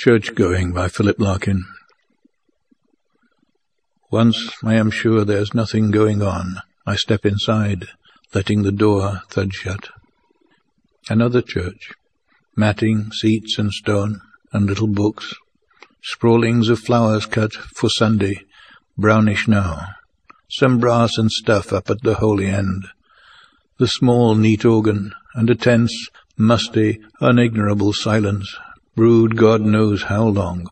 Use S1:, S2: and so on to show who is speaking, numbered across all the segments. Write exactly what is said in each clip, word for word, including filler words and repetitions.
S1: Church-Going by Philip Larkin. Once I am sure there's nothing going on, I step inside, letting the door thud shut. Another church. Matting, seats and stone, and little books. Sprawlings of flowers cut for Sunday, brownish now. Some brass and stuff up at the holy end. The small, neat organ, and a tense, musty, unignorable silence, brewed God knows how long.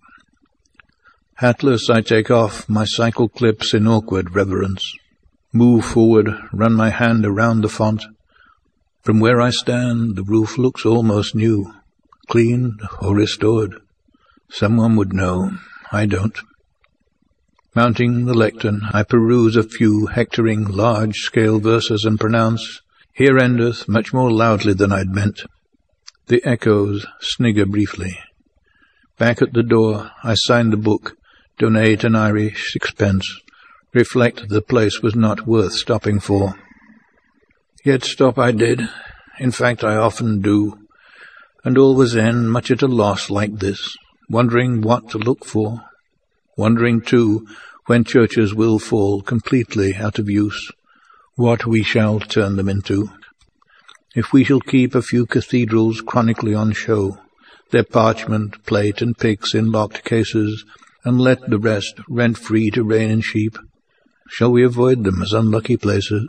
S1: Hatless, I take off my cycle clips in awkward reverence, move forward, run my hand around the font. From where I stand, the roof looks almost new, cleaned or restored. Someone would know. I don't. Mounting the lectern, I peruse a few hectoring large-scale verses and pronounce, "Here endeth," much more loudly than I'd meant. The echoes snigger briefly. Back at the door, I sign the book, donate an Irish sixpence, reflect the place was not worth stopping for. Yet stop I did. In fact, I often do. And always end much at a loss like this, wondering what to look for. Wondering, too, when churches will fall completely out of use, what we shall turn them into. If we shall keep a few cathedrals chronically on show, their parchment, plate and pyx in locked cases, and let the rest rent-free to rain and sheep, shall we avoid them as unlucky places?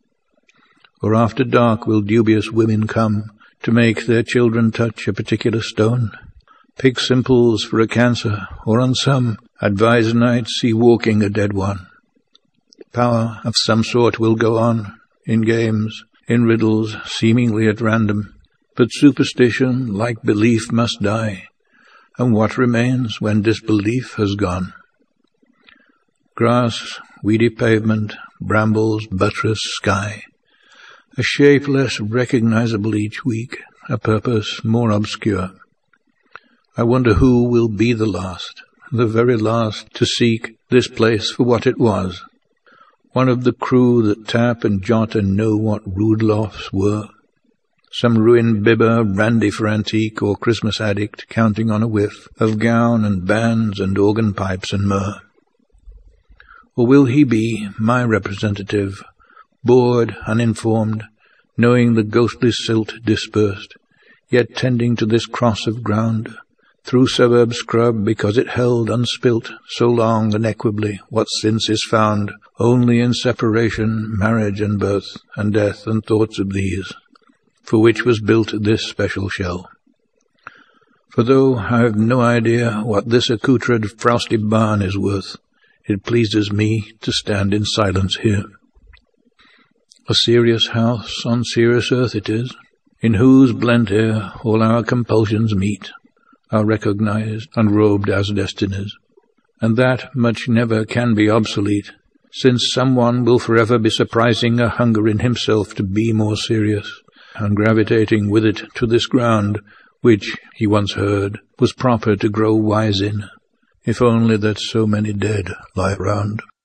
S1: Or after dark will dubious women come to make their children touch a particular stone? Pick simples for a cancer, or on some advise night see walking a dead one. Power of some sort will go on, in games, in riddles, seemingly at random, but superstition, like belief, must die, and what remains when disbelief has gone? Grass, weedy pavement, brambles, buttress, sky, a shape less recognizable each week, a purpose more obscure. I wonder who will be the last, the very last, to seek this place for what it was. One of the crew that tap and jot and know what rude lofts were. Some ruined bibber, brandy for antique, or Christmas addict, counting on a whiff of gown and bands and organ pipes and myrrh. Or will he be my representative, bored, uninformed, knowing the ghostly silt dispersed, yet tending to this cross of ground, through suburb scrub, because it held unspilt so long and equably what since is found only in separation, marriage and birth, and death and thoughts of these, for which was built this special shell. For though I have no idea what this accoutred frosty barn is worth, it pleases me to stand in silence here. A serious house on serious earth it is, in whose blent air all our compulsions meet, are recognized and robed as destinies, and that much never can be obsolete, since someone will forever be surprising a hunger in himself to be more serious, and gravitating with it to this ground, which, he once heard, was proper to grow wise in, if only that so many dead lie round.